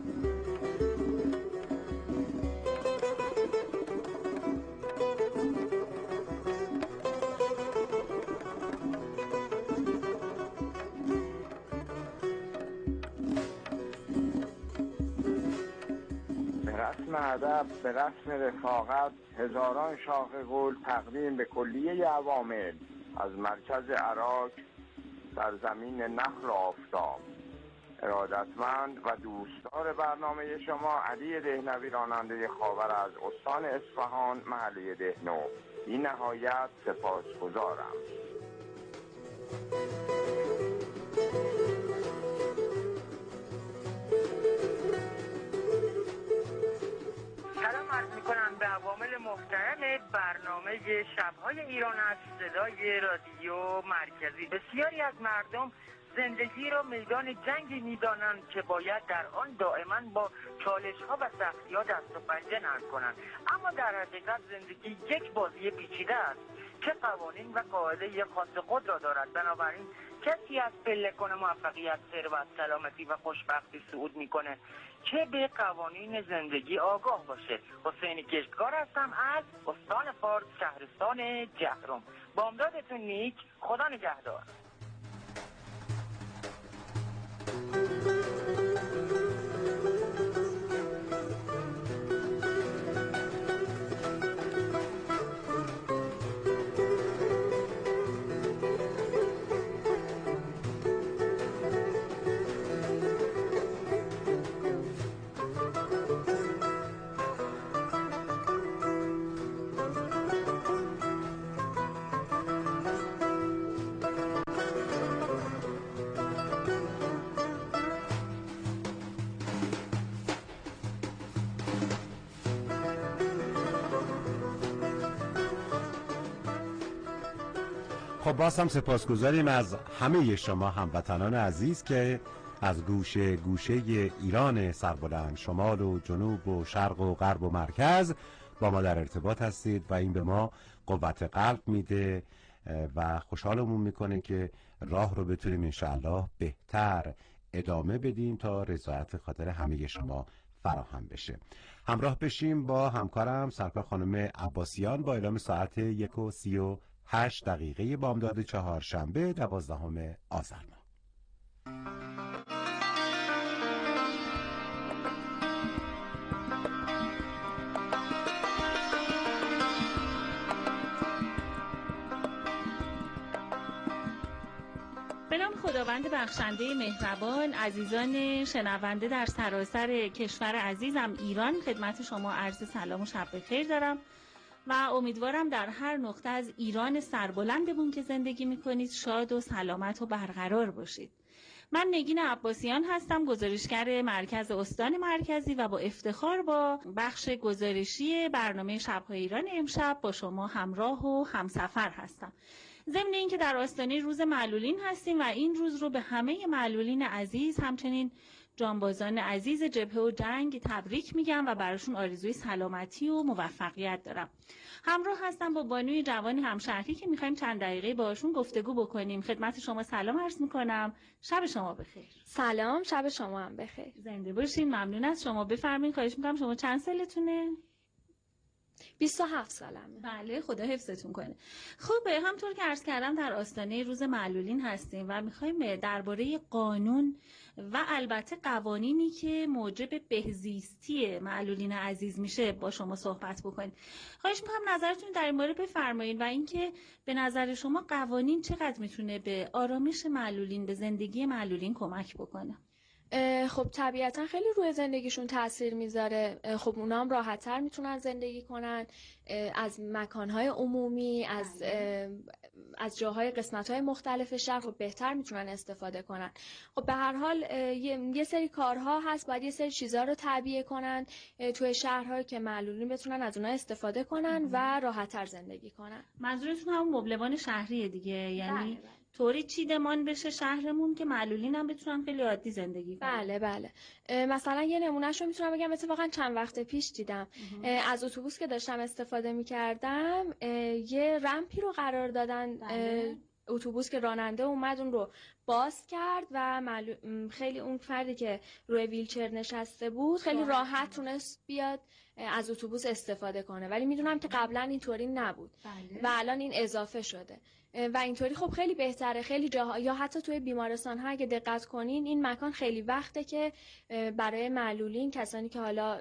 به رسم ادب، به رسم رفاقت، هزاران شاخ گل تقدیم به کلیه عوامل از مرکز عراق در زمین نخل و آفتاب. ارادتمند و دوستدار برنامه شما علی دهنوی راننده خاور از استان اصفهان محله دهنو. بی نهایت سپاسگزارم. سلام عرض میکنم به عوامل محترم برنامه شبهای ایران از صدای رادیو مرکزی. بسیاری از مردم زندگی را میدان جنگی میدانند که باید در آن دائما با چالش ها و سختی ها دست و پنجه نرم کنند، اما در حقیقت زندگی یک بازی پیچیده است که قوانین و قاعده خاص خود را دارد. بنابراین کسی از پلکان موفقیت، ثروت، سلامتی و خوشبختی صعود میکنه که به قوانین زندگی آگاه باشه. حسین کشتکار هستم از استان فارس، شهرستان جهرم. بامدادتون نیک، خدا نگهدار. خب باز هم سپاسگزاریم از همه شما هموطنان عزیز که از گوشه گوشه ایران سربلند، شمال و جنوب و شرق و غرب و مرکز با ما در ارتباط هستید و این به ما قوت قلب میده و خوشحالمون میکنه که راه رو بتونیم انشاءالله بهتر ادامه بدیم تا رضایت خاطر همه شما فراهم بشه. همراه بشیم با همکارم سرکار خانم عباسیان با اعلام ساعت 1:38 بامداد چهارشنبه 12 آذر ماه. به نام خداوند بخشنده مهربان، عزیزان شنونده در سراسر کشور عزیزم ایران، خدمت شما عرض سلام و شب بخیر دارم و امیدوارم در هر نقطه از ایران سربلندمون که زندگی میکنید شاد و سلامت و برقرار باشید. من نگین عباسیان هستم، گزارشگر مرکز استان مرکزی و با افتخار با بخش گزارشی برنامه شب‌های ایران امشب با شما همراه و همسفر هستم. ضمن اینکه در آستانه روز معلولین هستیم و این روز رو به همه معلولین عزیز، همچنین جانبازان عزیز جبهه و جنگ تبریک میگم و براشون آرزوی سلامتی و موفقیت دارم. همراه هستم با بانوی جوان همشهری که میخوایم چند دقیقه باشون گفتگو بکنیم. خدمت شما سلام عرض میکنم، شب شما بخیر. سلام، شب شما هم بخیر. زنده باشین، ممنون از شما. بفرمایید، خواهش میکنم. شما چند سالتونه؟ 27 سالمه. بله، خدا حفظتون کنه. خب همطور که عرض کردم در آستانه روز معلولین هستیم و میخوایم درباره قانون و البته قوانینی که موجب بهزیستی معلولین عزیز میشه با شما صحبت بکنیم. خواهش میکنم نظرتون در این مورد بفرمایید و اینکه به نظر شما قوانین چقدر میتونه به آرامش معلولین، به زندگی معلولین کمک بکنه. خب طبیعتا خیلی روی زندگیشون تاثیر میذاره. خب اونا هم راحت‌تر میتونن زندگی کنن، از مکانهای عمومی، از جاهای قسمت‌های مختلف شهر خب بهتر میتونن استفاده کنن. خب به هر حال یه سری کارها هست، باید یه سری چیزا رو تعبیه کنن توی شهرها که معلولین بتونن از اونها استفاده کنن و راحت‌تر زندگی کنن. منظورتون همون مبلمان شهریه دیگه، یعنی طوری چیدمان بشه شهرمون که معلولین هم بتونن خیلی عادی زندگی کنن. بله. مثلا یه نمونهش رو میتونم بگم، اتفاقا چند وقت پیش دیدم از اتوبوس که داشتم استفاده میکردم یه رمپی رو قرار دادن. اتوبوس که راننده اومد اون رو باز کرد و خیلی اون فردی که روی ویلچر نشسته بود خیلی راحت تونست بیاد از اتوبوس استفاده کنه، ولی میدونم که قبلا اینطوری نبود و الان این اضافه شده و اینطوری خب خیلی بهتره. خیلی جاها یا حتی توی بیمارستان ها اگه دقت کنین این مکان خیلی وقته که برای معلولین، کسانی که حالا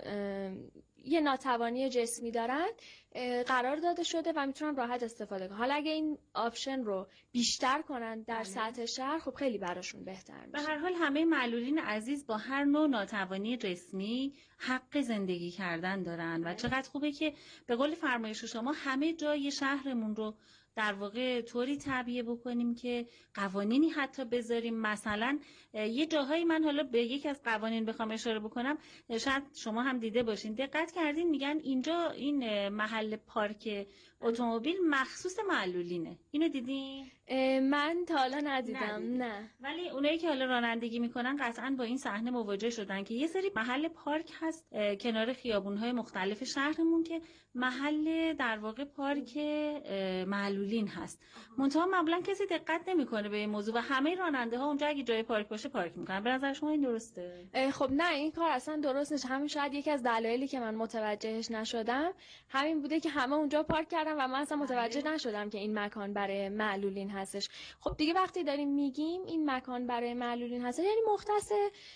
یه ناتوانی جسمی دارن قرار داده شده و میتونن راحت استفاده کنن. حالا اگه این آپشن رو بیشتر کنن در سطح شهر خب خیلی براشون بهتر میشه. به هر حال همه معلولین عزیز با هر نوع ناتوانی جسمی حق زندگی کردن دارن و چقدر خوبه که به قول فرمایش شما همه جای شهرمون رو در واقع طوری تعبیه بکنیم که قوانینی حتی بذاریم. مثلا یه جاهایی من حالا به یکی از قوانین بخوام اشاره بکنم، شاید شما هم دیده باشین، دقت کردین میگن اینجا این محل پارک اتومبیل مخصوص معلولینه. اینو دیدین؟ من تا حالا ندیدم. نه. ولی اونایی که حالا رانندگی میکنن قطعا با این صحنه مواجه شدن که یه سری محل پارک هست کنار خیابون‌های مختلف شهرمون که محل در واقع پارک معلولین هست. منتها معمولا کسی دقت نمیکنه به این موضوع و همه راننده ها اونجا اگه جای پارک باشه پارک میکنن. به نظر شما این درسته؟ خب نه، این کار اصلا درست نیست. همین شاید یکی از دلایلی که من متوجهش نشدم همین بوده که همه اونجا پارک کردن و من اصلا متوجه نشدم که این مکان برای معلولین هستش. خب دیگه وقتی داریم میگیم این مکان برای معلولین هست، یعنی مختص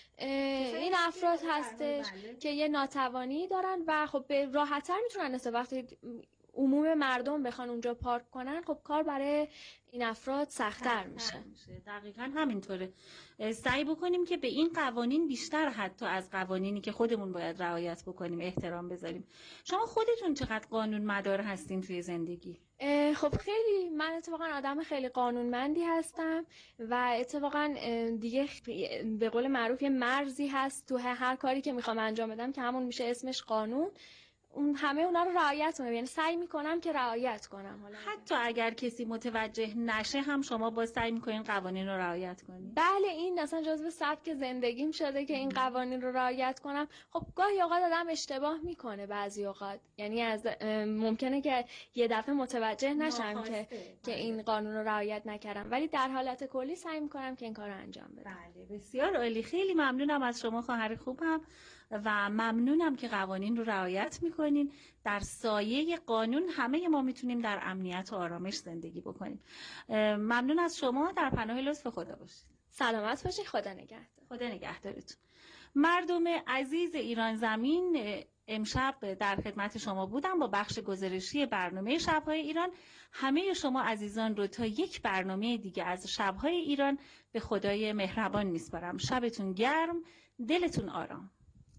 این افراد هستش که یه ناتوانی دارن و خب به راحت‌تر میتونن وقتی عموم مردم بخوان اونجا پارک کنن خب کار برای این افراد سخت‌تر میشه. دقیقاً همینطوره. سعی بکنیم که به این قوانین بیشتر حتی از قوانینی که خودمون باید رعایت بکنیم احترام بذاریم. شما خودتون چقدر قانون مدار هستین توی زندگی؟ خب خیلی، من اتفاقا آدم خیلی قانونمندی هستم و اتفاقا دیگه به قول معروف یه مرزی هست تو هر کاری که میخوام انجام بدم که همون میشه اسمش قانون. همه اونا رو رعایت کنم، یعنی سعی میکنم که رعایت کنم. حتی اگر کسی متوجه نشه هم شما با سعی میکنین قوانین رو رعایت کنین؟ بله، این اصلا جزو سبک زندگیم شده که این قوانین رو رعایت کنم. خب گاهی اوقات آدم اشتباه میکنه، بعضی اوقات یعنی ممکنه که یه دفعه متوجه نشم که این قانون رو رعایت نکردم، ولی در حالت کلی سعی میکنم که این کار رو انجام بدم. بله، بسیار عالی. خیلی ممنونم از شما خواهر خوبم و ممنونم که قوانین رو رعایت میکنین. در سایه قانون همه ما میتونیم در امنیت و آرامش زندگی بکنیم. ممنون از شما. در پناه لطف خدا باشید. سلامت باشید. خدا نگهدار. خدا نگهدارتون. مردم عزیز ایران زمین، امشب در خدمت شما بودم با بخش گزارشی برنامه شب‌های ایران. همه شما عزیزان رو تا یک برنامه دیگه از شب‌های ایران به خدای مهربان میسپارم. شبتون گرم، دلتون آرام.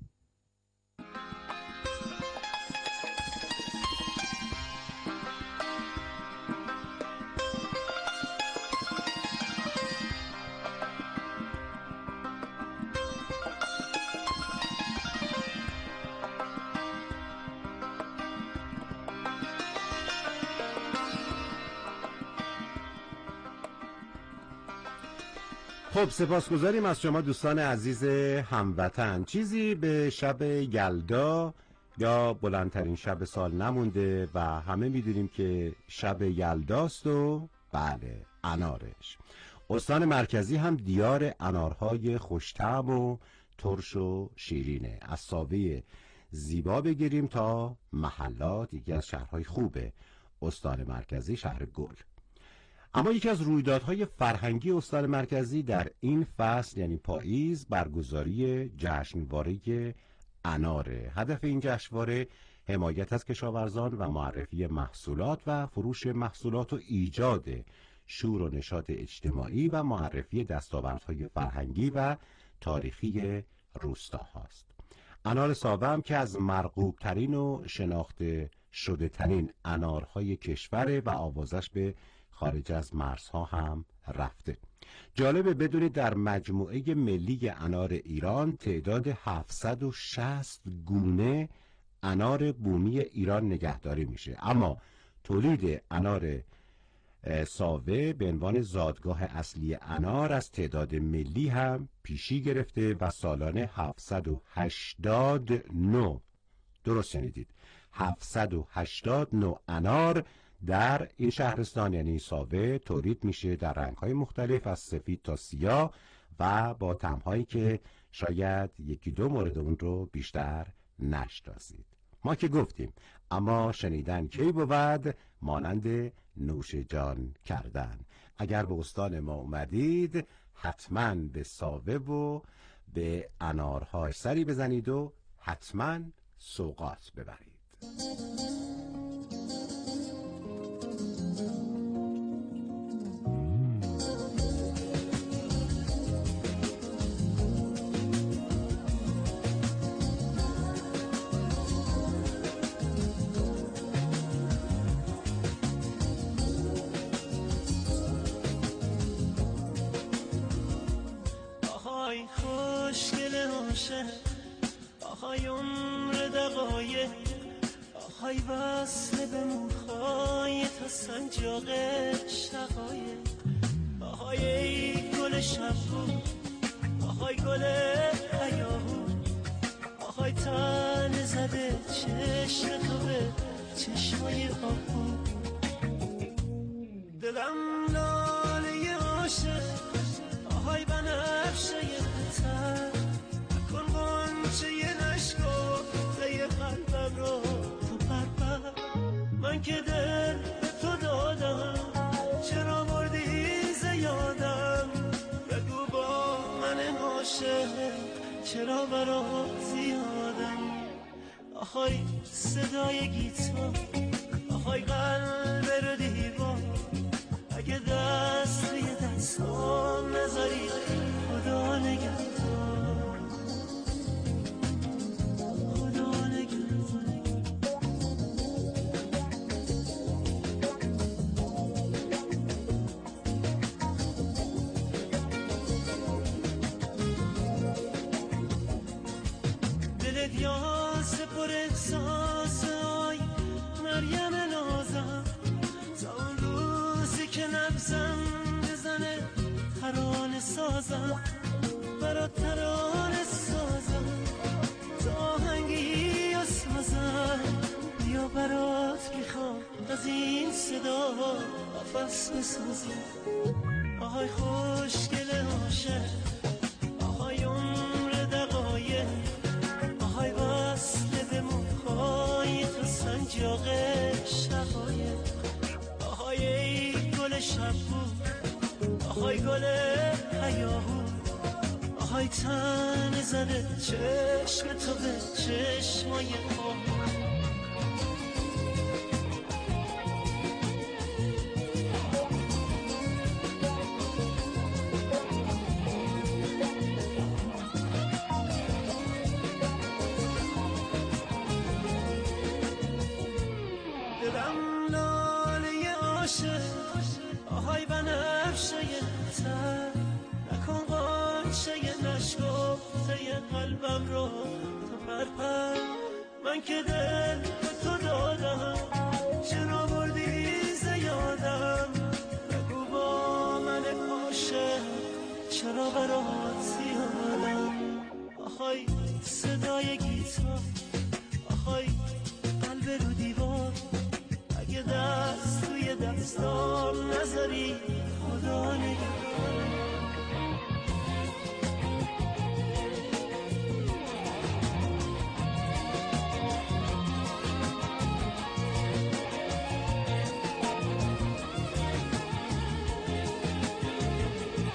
خب سپاسگزاریم از شما دوستان عزیز هموطن. چیزی به شب یلدا یا بلندترین شب سال نمونده و همه میدونیم که شب یلداست و بله انارش. استان مرکزی هم دیار انارهای خوش‌طعم و ترش و شیرینه. از ساوه زیبا بگیریم تا محلات، یکی از شهرهای خوب استان مرکزی، شهر گل. اما یکی از رویدادهای فرهنگی استان مرکزی در این فصل یعنی پاییز برگزاری جشنواره اناره. هدف این جشنواره حمایت از کشاورزان و معرفی محصولات و فروش محصولات و ایجاد شور و نشاط اجتماعی و معرفی دستاوردهای فرهنگی و تاریخی روستا هاست. انار ساوه هم که از مرغوب ترین و شناخته شده ترین انارهای کشور و آوازش به خارج از مرزها هم رفته. جالبه بدونید در مجموعه ملی انار ایران تعداد 760 گونه انار بومی ایران نگهداری میشه، اما تولید انار ساوه به عنوان زادگاه اصلی انار از تعداد ملی هم پیشی گرفته و سالانه 789 درست شنیدید 789 انار در این شهرستان یعنی ساوه تولید میشه در رنگ‌های مختلف از سفید تا سیاه و با طعم‌هایی که شاید یکی دو مورد اون رو بیشتر نشناسید. ما که گفتیم، اما شنیدن کی بود مانند نوش جان کردن. اگر به استان ما اومدید حتما به ساوه و به انارهاش سری بزنید و حتما سوغات ببرید. آهای عمر دقایق، آهای وصل به موهای تا سنجاق شقایق، آهای ای گل شبو، آهای گل هیاهو، آهای تن زده چشم تو به چشمای آهو، دلم لاله عاشق، آهای بنفشه خطر، قلبم رو تو پرپر، من که دل تو دادم چرا مردی زیادم، بگو با من عاشق چرا برات زیادم، آهای صدای گیتار، آهای قلب رو دیوار، اگه دست روی دستام نذاری خدا نگهدار. سازم برات ترانه سازم، تا آهنگی و سازم، بیا برات میخوام از این صدا قفس بسازم، آهای خوشگل عاشق، آهای عمر دقایق، آهای وصل به موهای تو سنجاق شقایق، آهای ای گل شبو، آهای گل هیاهو، آهای تن زده چشم تو به چشمای آهو، دلم لاله عاشق، آهای بنفشه تر، نکن قانچه نشکفته قلبم رو تو پرپر، من که دل به تو دادم چرا بردی زیادم، بگو با من عاشق چرا برات